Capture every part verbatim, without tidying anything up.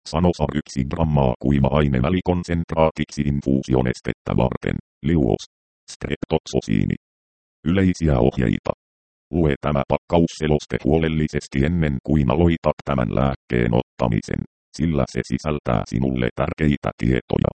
Sanosa yksi grammaa kuiva-aine välikonsentraatiksi infuusionestettä varten. Liuos. Streptoksosiini. Yleisiä ohjeita. Lue tämä pakkausseloste huolellisesti ennen kuin aloitat tämän lääkkeen ottamisen, sillä se sisältää sinulle tärkeitä tietoja.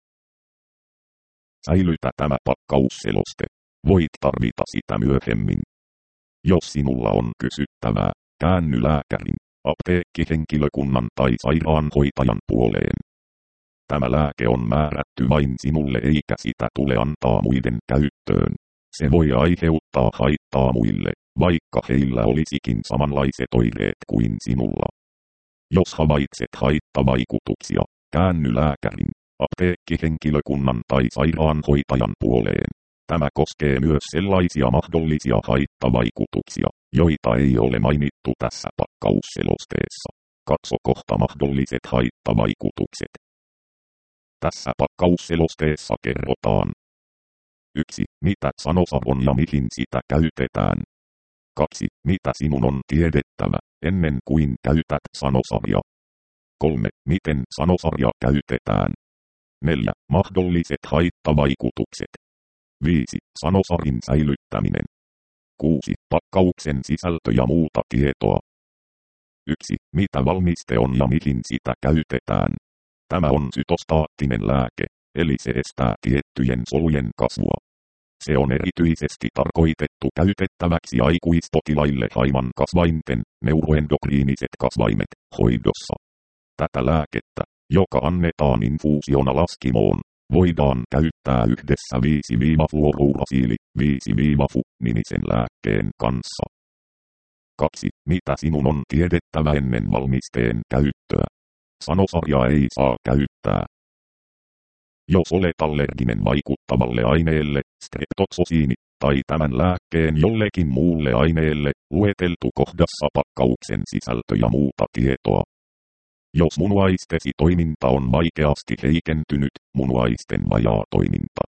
Säilytä tämä pakkausseloste. Voit tarvita sitä myöhemmin. Jos sinulla on kysyttävää, käänny lääkärin, apteekkihenkilökunnan tai sairaanhoitajan puoleen. Tämä lääke on määrätty vain sinulle eikä sitä tule antaa muiden käyttöön. Se voi aiheuttaa haittaa muille, vaikka heillä olisikin samanlaiset oireet kuin sinulla. Jos havaitset haittavaikutuksia, käänny lääkärin, apteekkihenkilökunnan tai sairaanhoitajan puoleen. Tämä koskee myös sellaisia mahdollisia haittavaikutuksia, joita ei ole mainittu tässä pakkausselosteessa. Katso kohta mahdolliset haittavaikutukset. Tässä pakkausselosteessa kerrotaan. yksi. Mitä Sanosa on ja mihin sitä käytetään. kaksi. Mitä sinun on tiedettävä, ennen kuin käytät Sanosaria. kolme. Miten Sanosaria käytetään. neljä. Mahdolliset haittavaikutukset. viisi. Sanosarin säilyttäminen. kuusi. Pakkauksen sisältö ja muuta tietoa. yksi. Mitä valmiste on ja mihin sitä käytetään. Tämä on sytostaattinen lääke, eli se estää tiettyjen solujen kasvua. Se on erityisesti tarkoitettu käytettäväksi aikuispotilaille haiman kasvainten, neuroendokriiniset kasvaimet, hoidossa. Tätä lääkettä, joka annetaan infuusiona laskimoon, voidaan käyttää yhdessä viisi fluorourasiili viisi F-nimisen lääkkeen kanssa. kaksi. Mitä sinun on tiedettävä ennen valmisteen käyttöä. Sanosaria ei saa käyttää. Jos olet allerginen vaikuttavalle aineelle, streptoksosiini, tai tämän lääkkeen jollekin muulle aineelle, lueteltu kohdassa pakkauksen sisältö ja muuta tietoa. Jos munuaistesi toiminta on vaikeasti heikentynyt, munuaisten vajaa toiminta.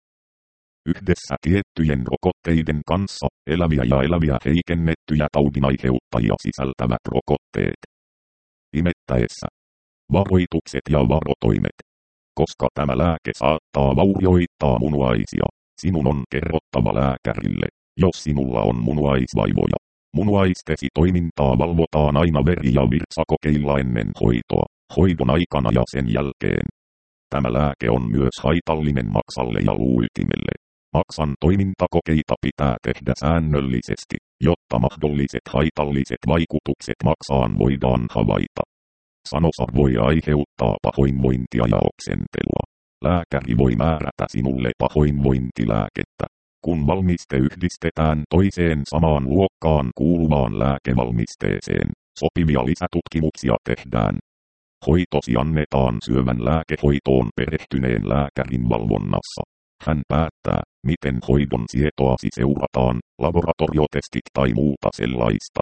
Yhdessä tiettyjen rokotteiden kanssa, eläviä ja eläviä heikennettyjä taudinaiheuttajia sisältävät rokotteet. Imettäessä. Varoitukset ja varotoimet. Koska tämä lääke saattaa vaurioittaa munuaisia, sinun on kerrottava lääkärille, jos sinulla on munuaisvaivoja. Munuaistesi toimintaa valvotaan aina veri- ja virtsakokeilla ennen hoitoa, hoidon aikana ja sen jälkeen. Tämä lääke on myös haitallinen maksalle ja luuytimelle. Maksan toimintakokeita pitää tehdä säännöllisesti, jotta mahdolliset haitalliset vaikutukset maksaan voidaan havaita. Sanosa voi aiheuttaa pahoinvointia ja oksentelua. Lääkäri voi määrätä sinulle pahoinvointilääkettä. Kun valmiste yhdistetään toiseen samaan luokkaan kuuluvaan lääkevalmisteeseen, sopivia lisätutkimuksia tehdään. Hoitosi annetaan syövän lääkehoitoon perehtyneen lääkärin valvonnassa. Hän päättää, miten hoidon sietoasi seurataan, laboratoriotestit tai muuta sellaista.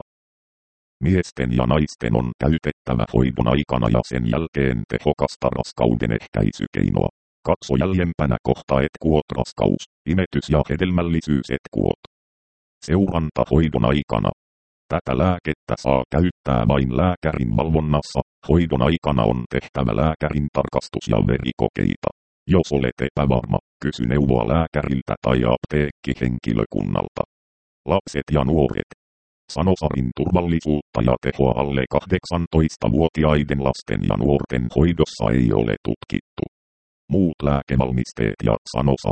Miesten ja naisten on käytettävä hoidon aikana ja sen jälkeen tehokasta raskauden ehkäisykeinoa. Katso jäljempänä kohta etkuot raskaus, imetys ja hedelmällisyys etkuot. Seuranta hoidon aikana. Tätä lääkettä saa käyttää vain lääkärin valvonnassa, hoidon aikana on tehtävä lääkärin tarkastus ja verikokeita. Jos olet epävarma, kysy neuvoa lääkäriltä tai apteekkihenkilökunnalta. Lapset ja nuoret. Sanosarin turvallisuutta ja tehoa alle kahdeksantoistavuotiaiden lasten ja nuorten hoidossa ei ole tutkittu. Muut lääkevalmisteet ja Sanosa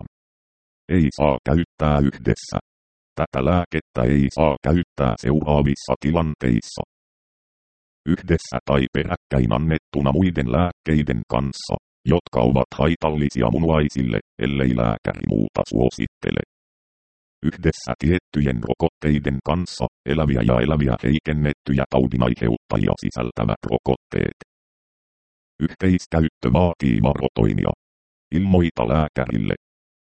ei saa käyttää yhdessä. Tätä lääkettä ei saa käyttää seuraavissa tilanteissa. Yhdessä tai peräkkäin annettuna muiden lääkkeiden kanssa, jotka ovat haitallisia munuaisille, ellei lääkäri muuta suosittele. Yhdessä tiettyjen rokotteiden kanssa, eläviä ja eläviä heikennettyjä taudinaiheuttajia sisältävät rokotteet. Yhteiskäyttö vaatii varotoimia. Ilmoita lääkärille.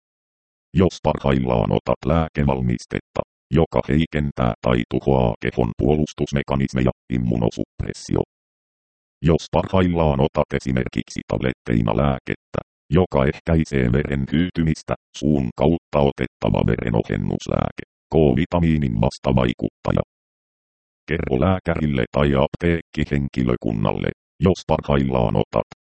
Jos parhaillaan otat lääkevalmistetta, joka heikentää tai tuhoaa kehon puolustusmekanismeja, immunosuppressio. Jos parhaillaan otat esimerkiksi tabletteina lääkettä, joka ehkäisee veren hyytymistä, suun kautta otettava verenohennuslääke, K-vitamiinin vastavaikuttaja. Kerro lääkärille tai apteekkihenkilökunnalle, jos parhaillaan otat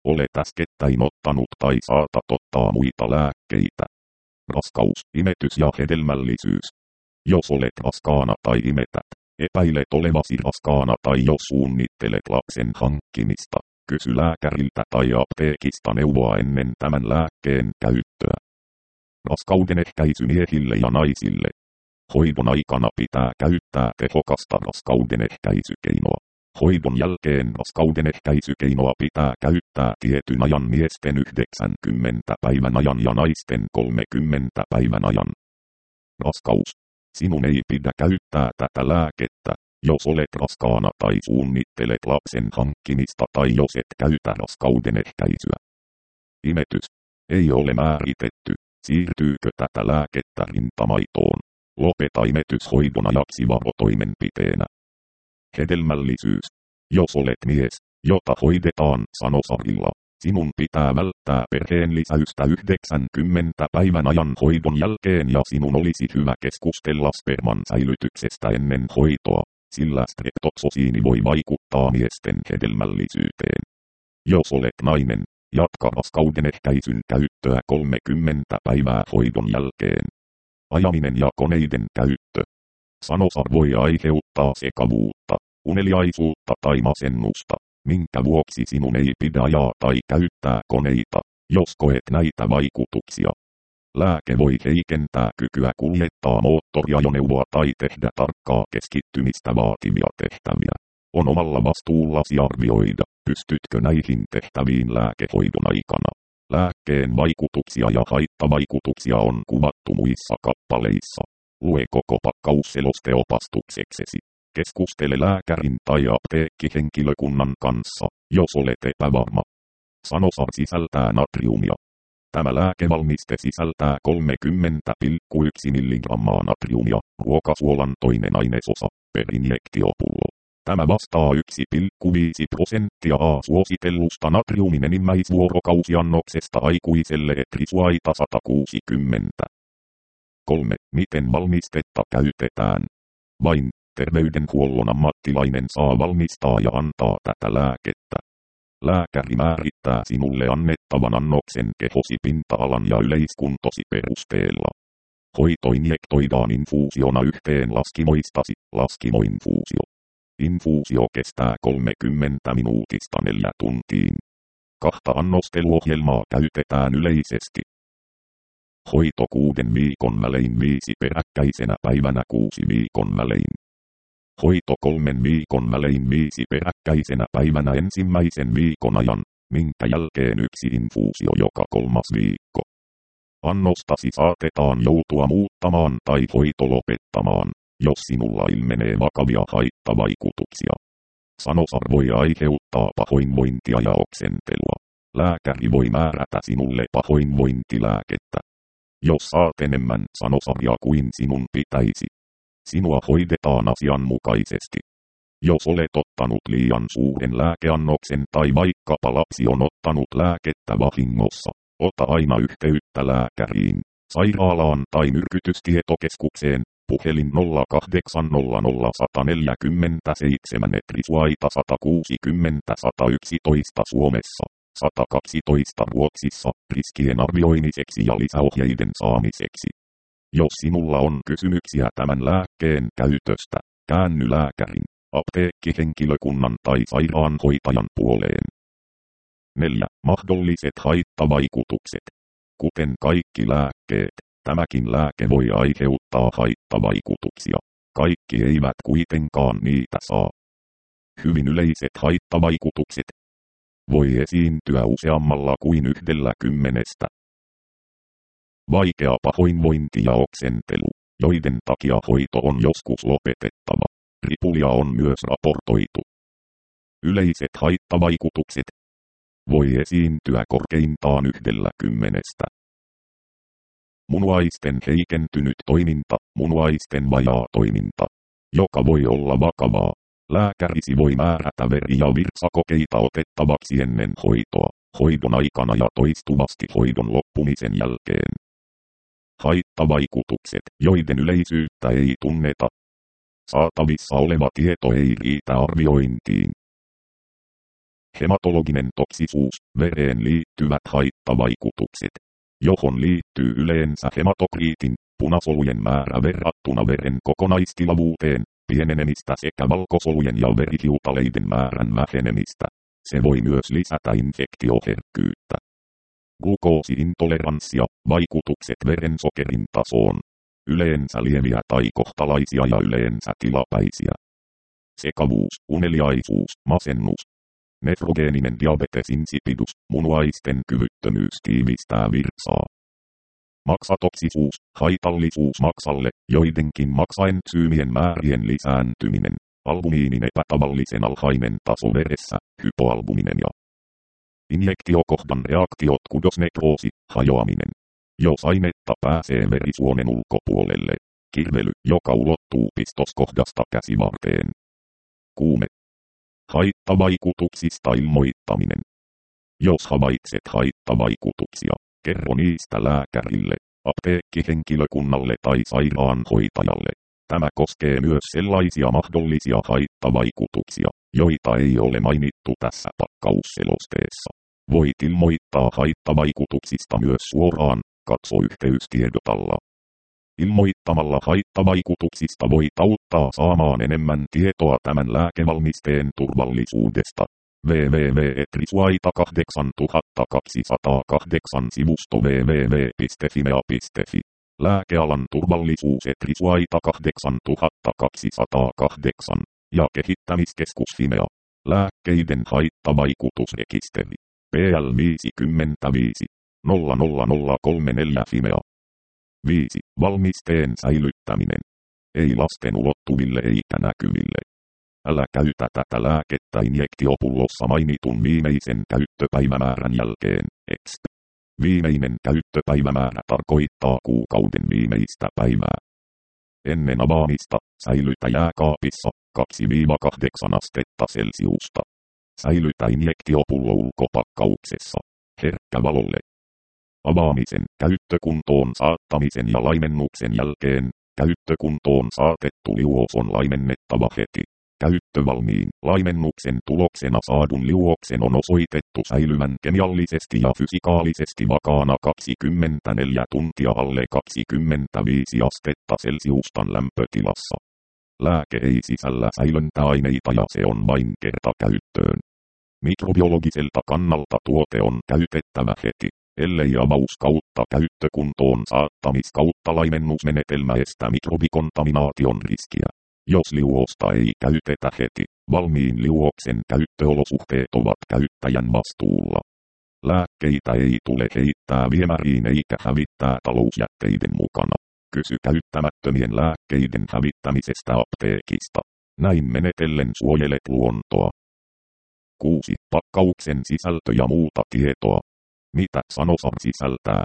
Olet äskettäin ottanut tai saatat ottaa muita lääkkeitä. Raskaus, imetys ja hedelmällisyys. Jos olet raskaana tai imetät, epäilet olevasi raskaana tai jos suunnittelet lapsen hankkimista, kysy lääkäriltä tai apteekista neuvoa ennen tämän lääkkeen käyttöä. Raskauden ehkäisy miehille ja naisille. Hoidon aikana pitää käyttää tehokasta raskauden ehkäisykeinoa. Hoidon jälkeen raskauden ehkäisykeinoa pitää käyttää tietyn ajan miesten yhdeksänkymmentä päivän ajan ja naisten kolmekymmentä päivän ajan. Raskaus. Sinun ei pidä käyttää tätä lääkettä, jos olet raskaana tai suunnittelet lapsen hankkimista tai jos et käytä raskauden ehkäisyä. Imetys. Ei ole määritetty, siirtyykö tätä lääkettä rintamaitoon. Lopeta imetyshoidon ajaksi varotoimenpiteenä. Hedelmällisyys. Jos olet mies, jota hoidetaan Sanosarilla, sinun pitää välttää perheen lisäystä yhdeksänkymmentä päivän ajan hoidon jälkeen ja sinun olisi hyvä keskustella sperman säilytyksestä ennen hoitoa, sillä streptoksiini voi vaikuttaa miesten hedelmällisyyteen. Jos olet nainen, jatka raskauden ehkäisyn käyttöä kolmekymmentä päivää hoidon jälkeen. Ajaminen ja koneiden käyttö. Sanosar voi aiheuttaa sekavuutta, uneliaisuutta tai masennusta, minkä vuoksi sinun ei pidä ajaa tai käyttää koneita, jos koet näitä vaikutuksia. Lääke voi heikentää kykyä kuljettaa moottoriajoneuvoa tai tehdä tarkkaa keskittymistä vaativia tehtäviä. On omalla vastuullasi arvioida, pystytkö näihin tehtäviin lääkehoidon aikana. Lääkkeen vaikutuksia ja haittavaikutuksia on kuvattu muissa kappaleissa. Lue koko pakkaus selosteopastukseksesi. Keskustele lääkärin tai apteekkihenkilökunnan kanssa, jos olet epävarma. Sanosar sisältää natriumia. Tämä lääkevalmiste sisältää kolmekymmentä pilkku yksi milligrammaa natriumia, ruokasuolan toinen ainesosa, per injektiopullo. Tämä vastaa yksi pilkku viisi prosenttia A suositellusta natriumin enimmäisvuorokausiannoksesta aikuiselle etrisuaita sata kuusikymmentä. kolme. Miten valmistetta käytetään? Vain terveydenhuollon ammattilainen saa valmistaa ja antaa tätä lääkettä. Lääkäri määrittää sinulle annettavan annoksen kehosi pinta-alan ja yleiskuntosi perusteella. Hoito injektoidaan infuusiona yhteen laskimoistasi, laskimoinfuusio. Infuusio kestää kolmekymmentä minuutista neljä tuntiin. Kahta annosteluohjelmaa käytetään yleisesti. Hoito kuuden viikon välein viisi peräkkäisenä päivänä kuusi viikon välein. Hoito kolmen viikon välein viisi peräkkäisenä päivänä ensimmäisen viikon ajan, minkä jälkeen yksi infuusio joka kolmas viikko. Annostasi saatetaan joutua muuttamaan tai hoito lopettamaan, jos sinulla ilmenee vakavia haittavaikutuksia. Sanosar voi aiheuttaa pahoinvointia ja oksentelua. Lääkäri voi määrätä sinulle pahoinvointilääkettä. Jos saat enemmän sanosaria kuin sinun pitäisi, sinua hoidetaan asianmukaisesti. Jos olet ottanut liian suuren lääkeannoksen tai vaikkapa lapsi on ottanut lääkettä vahingossa, ota aina yhteyttä lääkäriin, sairaalaan tai myrkytystietokeskukseen, puhelin nolla kahdeksan nolla nolla yksi neljä seitsemän etrisuaita sata kuusikymmentä sata yksitoista Suomessa, sata kaksitoista Ruotsissa, riskien arvioimiseksi ja lisäohjeiden saamiseksi. Jos sinulla on kysymyksiä tämän lääkkeen käytöstä, käänny lääkärin, apteekkihenkilökunnan tai sairaanhoitajan puoleen. neljä. Mahdolliset haittavaikutukset. Kuten kaikki lääkkeet, tämäkin lääke voi aiheuttaa haittavaikutuksia. Kaikki eivät kuitenkaan niitä saa. Hyvin yleiset haittavaikutukset voi esiintyä useammalla kuin yhdellä kymmenestä. Vaikea pahoinvointi ja oksentelu, joiden takia hoito on joskus lopetettava. Ripulia on myös raportoitu. Yleiset haittavaikutukset voi esiintyä korkeintaan yhdellä kymmenestä. Munuaisten heikentynyt toiminta, munuaisten vajaa toiminta, joka voi olla vakavaa. Lääkärisi voi määrätä veri- ja virtsakokeita otettavaksi ennen hoitoa, hoidon aikana ja toistuvasti hoidon loppumisen jälkeen. Haittavaikutukset, joiden yleisyyttä ei tunneta. Saatavissa oleva tieto ei riitä arviointiin. Hematologinen toksisuus, vereen liittyvät haittavaikutukset, johon liittyy yleensä hematokriitin, punasolujen määrä verrattuna veren kokonaistilavuuteen, pienenemistä sekä valkosolujen ja verihiutaleiden määrän vähenemistä. Se voi myös lisätä infektioherkkyyttä. Glukoosiintoleranssia, vaikutukset verensokerin tasoon. Yleensä lieviä tai kohtalaisia ja yleensä tilapäisiä. Sekavuus, uneliaisuus, masennus. Nefrogeeninen diabetes insipidus, munuaisten kyvyttömyys tiivistää virtsaa. Maksatoksisuus, haitallisuus maksalle, joidenkin maksaentsyymien määrien lisääntyminen, albumiinin epätavallisen alhainen taso veressä, hypoalbuminen ja injektiokohdan reaktiot kudosnekroosi, hajoaminen. Jos ainetta pääsee verisuonen ulkopuolelle, kirvely, joka ulottuu pistoskohdasta käsivarteen. Kuume. Haittavaikutuksista ilmoittaminen. Jos havaitset haittavaikutuksia, kerro niistä lääkärille, apteekkihenkilökunnalle tai sairaanhoitajalle. Tämä koskee myös sellaisia mahdollisia haittavaikutuksia, joita ei ole mainittu tässä pakkausselosteessa. Voit ilmoittaa haittavaikutuksista myös suoraan, katso yhteystiedotalla. Ilmoittamalla haittavaikutuksista voit auttaa saamaan enemmän tietoa tämän lääkevalmisteen turvallisuudesta. double-u double-u double-u piste risuaita kahdeksantuhattakaksisataakahdeksan sivusto double-u double-u double-u piste fimea piste fi. Lääkealan turvallisuus et risuaita kahdeksantuhattakaksisataakahdeksan ja kehittämiskeskus Fimea. Lääkkeiden haittavaikutusrekisteri. P L viisikymmentäviisi nolla nolla nolla kolmekymmentäneljä Fimea. viisi. Valmisteen säilyttäminen. Ei lasten ulottuville eikä näkyville. Älä käytä tätä lääkettä injektiopullossa mainitun viimeisen käyttöpäivämäärän jälkeen, exp. Viimeinen käyttöpäivämäärä tarkoittaa kuukauden viimeistä päivää. Ennen avaamista, säilytä jääkaapissa, kaksi kahdeksan astetta Celsiusta. Säilytä injektiopullo ulkopakkauksessa, herkkä valolle. Avaamisen, käyttökuntoon saattamisen ja laimennuksen jälkeen, käyttökuntoon saatettu liuos on laimennettava heti. Käyttövalmiin laimennuksen tuloksena saadun liuoksen on osoitettu säilyvän kemiallisesti ja fysikaalisesti vakaana kaksikymmentäneljä tuntia alle kaksikymmentäviisi astetta Celsiustan lämpötilassa. Lääke ei sisällä säilöntäaineita ja se on vain kertakäyttöön. Mikrobiologiselta kannalta tuote on käytettävä heti, ellei avaus kautta käyttökuntoon saattamis kautta laimennusmenetelmä estä mikrobikontaminaation riskiä. Jos liuosta ei käytetä heti, valmiin liuoksen käyttöolosuhteet ovat käyttäjän vastuulla. Lääkkeitä ei tule heittää viemäriin eikä hävittää talousjätteiden mukana. Kysy käyttämättömien lääkkeiden hävittämisestä apteekista. Näin menetellen suojelet luontoa. kuusi. Pakkauksen sisältö ja muuta tietoa. Mitä Sanosar sisältää?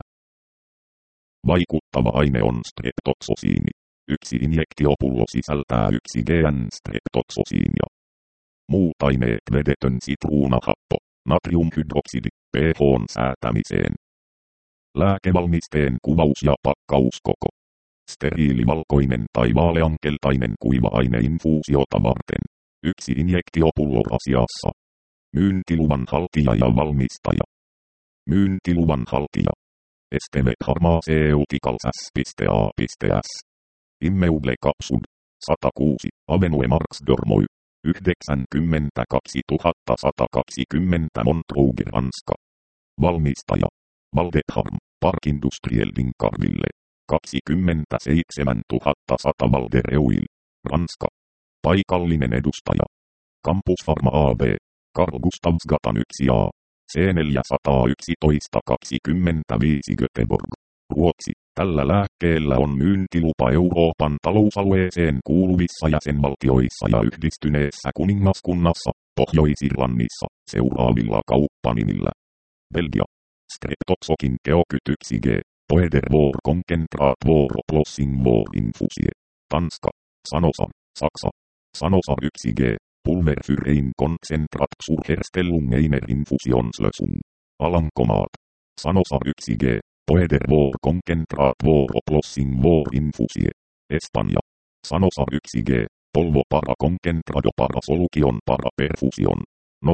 Vaikuttava aine on streptoksosiini. Yksi injektiopullo sisältää yksi G-N-streptoksosiinia. Muut aineet vedetön sitruunahappo, natriumhydroksidi, pH:n säätämiseen. Lääkevalmisteen kuvaus ja pakkauskoko. Steriilivalkoinen tai vaaleankeltainen kuiva-aine infuusiota varten. Yksi injektiopullo asiassa. Myyntiluvan haltija ja valmistaja. Myyntiluvan haltija. Esteve Pharmaceuticals S.A.S. Immeuble Capsud, sata kuusi, Avenue Marx Dormoy, yhdeksänkymmentäkaksi tuhatta sata kaksikymmentä Montreux, Ranska. Valmistaja. Valdepharm, Park Industriel Dinkarville, kaksikymmentäseitsemän tuhatta sata Valdereuil, Ranska. Paikallinen edustaja. Campus Pharma A B, Carl Gustavsgatan yksi A, C neljäsataayksitoista kaksikymmentäviisi Göteborg, Ruotsi. Tällä lääkkeellä on myyntilupa Euroopan talousalueeseen kuuluvissa jäsenvaltioissa ja yhdistyneessä kuningaskunnassa, Pohjois-Irlannissa, seuraavilla kauppanimillä. Belgia. Streptoxokin keokytyksi G. Poeder vor concentrat vor oplossing vor infusie. Tanska. Sanosar, Saksa. Sanosar yksi G. Pulver für ein Konzentrat zur Herstellung einer Infusionslösung. Alankomaat. Sanosar yksi G. Poeder vor concentrat vor oplossing vor infusie. Espanja. Sanosar yksi G. Polvo para concentrado para solution para perfusion. Norja.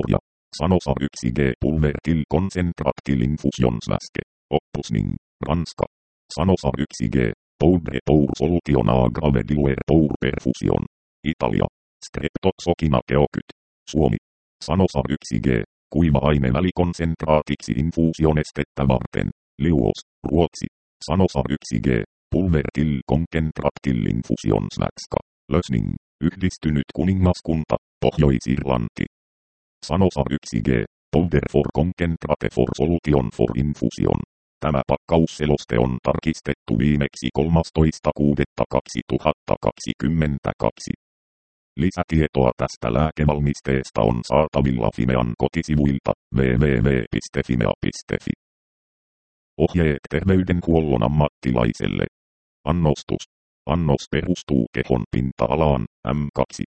Sanosa yksi G Pulvertil Concentratil Infusionsväske. Oppusning, Ranska. Sanosa yksi G Poudre pour solution a grave diluer pour perfusion. Italia. Streptoxokina keokyt. Suomi. Sanosa yksi G kuiva aine välikonsentraatiksi infusionestettä varten. Liuos, Ruotsi. Sanosa yksi G Pulvertil Concentratil Infusionsvätska. Lösning, Yhdistynyt kuningaskunta, Pohjois-Irlanti. Sanosa yksi G Powder for Concentrate for Solution for Infusion. Tämä pakkausseloste on tarkistettu viimeksi kolmastoista kuudetta kaksituhattakaksikymmentäkaksi. Lisätietoa tästä lääkevalmisteesta on saatavilla Fimean kotisivuilta double-u double-u double-u piste fimea piste fi. Ohjeet terveydenhuollon ammattilaiselle. Annostus. Annos perustuu kehon pinta-alaan, M kaksi.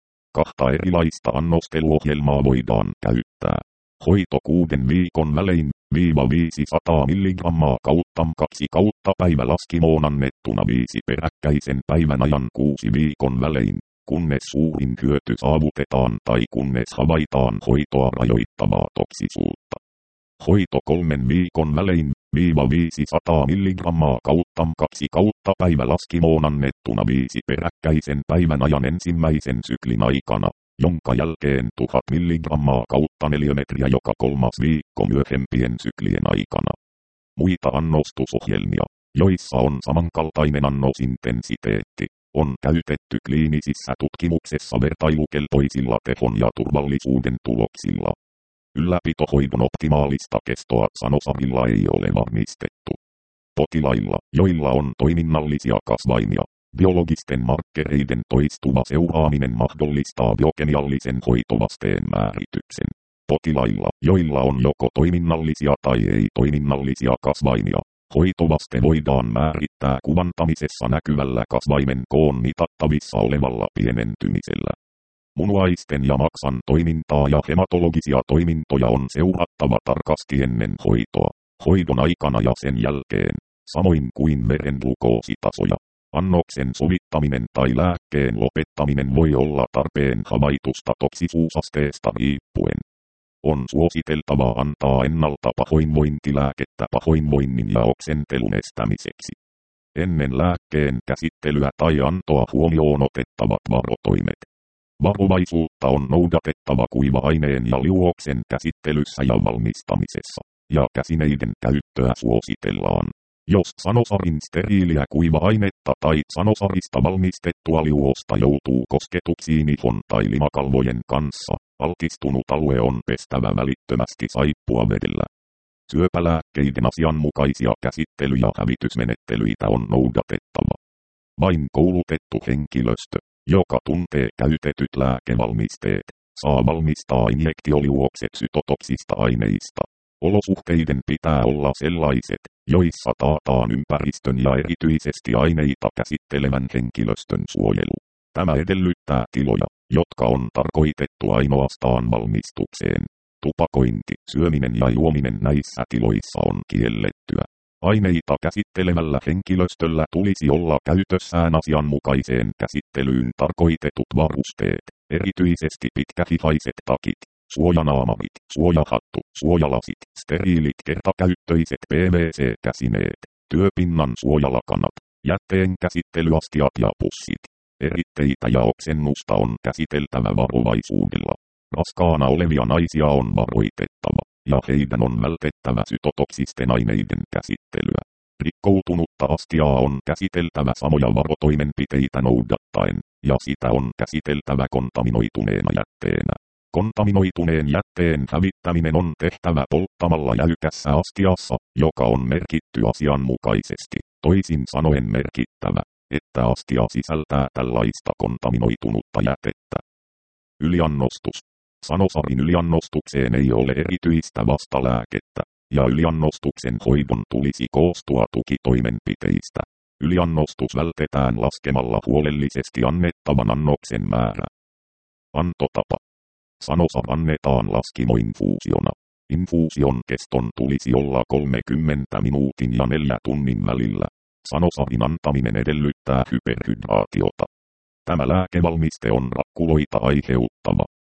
Kahta erilaista annosteluohjelmaa voidaan käyttää. Hoito kuuden viikon välein, viiva viisisataa milligrammaa kautta kaksi kautta päivä laskimoon annettuna viisi peräkkäisen päivän ajan kuusi viikon välein, kunnes suurin hyöty saavutetaan tai kunnes havaitaan hoitoa rajoittavaa toksisuutta. Hoito kolmen viikon välein, viiva viisisataa milligrammaa kautta kaksi kautta päivä laskimoon annettuna viisi peräkkäisen päivän ajan ensimmäisen syklin aikana, jonka jälkeen tuhat milligrammaa kautta neliömetriä joka kolmas viikko myöhempien syklien aikana. Muita annostusohjelmia, joissa on samankaltainen annosintensiteetti, on käytetty kliinisissä tutkimuksessa vertailukelpoisilla tehon ja turvallisuuden tuloksilla. Ylläpitohoidon optimaalista kestoa Sanosarilla ei ole varmistettu. Potilailla, joilla on toiminnallisia kasvaimia, biologisten markkereiden toistuva seuraaminen mahdollistaa biokemiallisen hoitovasteen määrityksen. Potilailla, joilla on joko toiminnallisia tai ei-toiminnallisia kasvaimia, hoitovaste voidaan määrittää kuvantamisessa näkyvällä kasvaimen koon mitattavissa olevalla pienentymisellä. Munuaisten ja maksan toimintaa ja hematologisia toimintoja on seurattava tarkasti ennen hoitoa, hoidon aikana ja sen jälkeen, samoin kuin veren glukoositasoja. Annoksen sovittaminen tai lääkkeen lopettaminen voi olla tarpeen havaitusta toksisuusasteesta riippuen. On suositeltavaa antaa ennalta pahoinvointilääkettä pahoinvoinnin ja oksentelun estämiseksi. Ennen lääkkeen käsittelyä tai antoa huomioon otettavat varotoimet. Varovaisuutta on noudatettava kuiva-aineen ja liuoksen käsittelyssä ja valmistamisessa, ja käsineiden käyttöä suositellaan. Jos Sanosarin steriiliä kuiva-ainetta tai Sanosarista valmistettua liuosta joutuu kosketuksiin ihon tai limakalvojen kanssa, altistunut alue on pestävä välittömästi saippuavedellä. Syöpälääkkeiden asianmukaisia käsittely- ja hävitysmenettelyitä on noudatettava. Vain koulutettu henkilöstö, joka tuntee käytetyt lääkevalmisteet, saa valmistaa injektioliuokset sytotoksista aineista. Olosuhteiden pitää olla sellaiset, joissa taataan ympäristön ja erityisesti aineita käsittelevän henkilöstön suojelu. Tämä edellyttää tiloja, jotka on tarkoitettu ainoastaan valmistukseen. Tupakointi, syöminen ja juominen näissä tiloissa on kiellettyä. Aineita käsittelevällä henkilöstöllä tulisi olla käytössään asianmukaiseen käsittelyyn tarkoitetut varusteet, erityisesti pitkähihaiset takit, suojanaamarit, suojahattu, suojalasit, steriilit kertakäyttöiset P V C-käsineet, työpinnan suojalakanat, jätteen käsittelyastiat ja pussit. Eritteitä ja oksennusta on käsiteltävä varovaisuudella. Raskaana olevia naisia on varoitettava, ja heidän on vältettävä sytotoksisten aineiden käsittelyä. Rikkoutunutta astiaa on käsiteltävä samoja varotoimenpiteitä noudattaen, ja sitä on käsiteltävä kontaminoituneena jätteenä. Kontaminoituneen jätteen hävittäminen on tehtävä polttamalla jäykässä astiassa, joka on merkitty asianmukaisesti, toisin sanoen merkittävä, että astia sisältää tällaista kontaminoitunutta jätettä. Yliannostus. Sanosarin yliannostukseen ei ole erityistä vastalääkettä, ja yliannostuksen hoidon tulisi koostua tukitoimenpiteistä. Yliannostus vältetään laskemalla huolellisesti annettavan annoksen määrä. Antotapa. Sanosar annetaan laskimoinfuusiona. Infuusion keston tulisi olla kolmekymmentä minuutin ja neljä tunnin välillä. Sanosarin antaminen edellyttää hyperhydraatiota. Tämä lääkevalmiste on rakkuloita aiheuttava.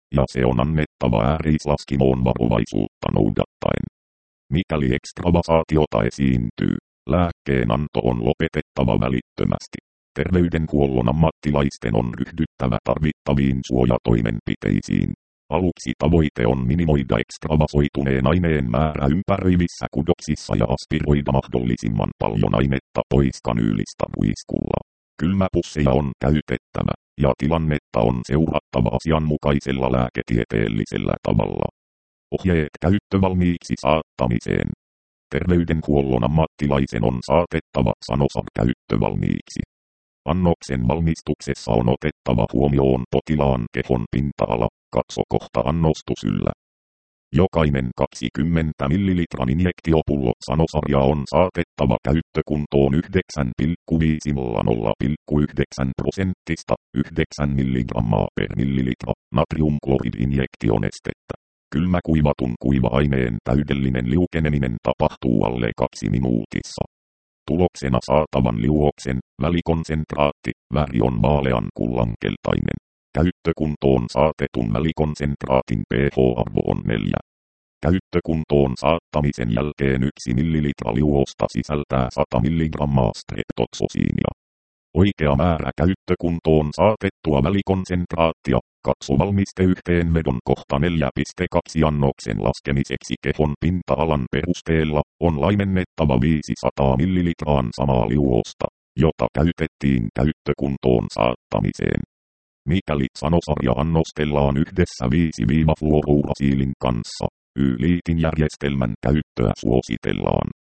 ja se on annettava ääreislaskimoon varovaisuutta noudattaen. Mikäli ekstravasaatiota esiintyy, lääkkeen anto on lopetettava välittömästi. Terveydenhuollon ammattilaisten on ryhdyttävä tarvittaviin suojatoimenpiteisiin. Aluksi tavoite on minimoida ekstravasoituneen aineen määrä ympäröivissä kudoksissa ja aspiroida mahdollisimman paljon ainetta pois kanyylistä ruiskulla. Kylmäpusseja on käytettävä, ja tilannetta on seurattava asianmukaisella lääketieteellisellä tavalla. Ohjeet käyttövalmiiksi saattamiseen. Terveydenhuollon ammattilaisen on saatettava Sanosar käyttövalmiiksi. Annoksen valmistuksessa on otettava huomioon potilaan kehon pinta-ala, katso kohta annostusyllä. Jokainen kaksikymmentä millilitran injektiopullo Sanosaria on saatettava käyttökuntoon yhdeksän pilkku viisi nolla pilkku yhdeksän prosenttista yhdeksän milligrammaa per millilitra natriumklorid-injektionestettä. Kylmäkuivatun kuiva-aineen täydellinen liukeneminen tapahtuu alle kaksi minuutissa. Tuloksena saatavan liuoksen välikonsentraatti väri on vaalean kullankeltainen. Käyttökuntoon saatetun välikonsentraatin pH-arvo on neljä. Käyttökuntoon saattamisen jälkeen yksi millilitra liuosta sisältää sata milligrammaa streptoksosiinia. Oikea määrä käyttökuntoon saatettua välikonsentraattia, katso valmisteyhteenvedon kohta neljä piste kaksi annoksen laskemiseksi kehon pinta-alan perusteella, on laimennettava viisisataa millilitraan samaa liuosta, jota käytettiin käyttökuntoon saattamiseen. Mikäli Sanosaria annostellaan yhdessä viisi fluorourasiilin kanssa, Y-liitin järjestelmän käyttöä suositellaan.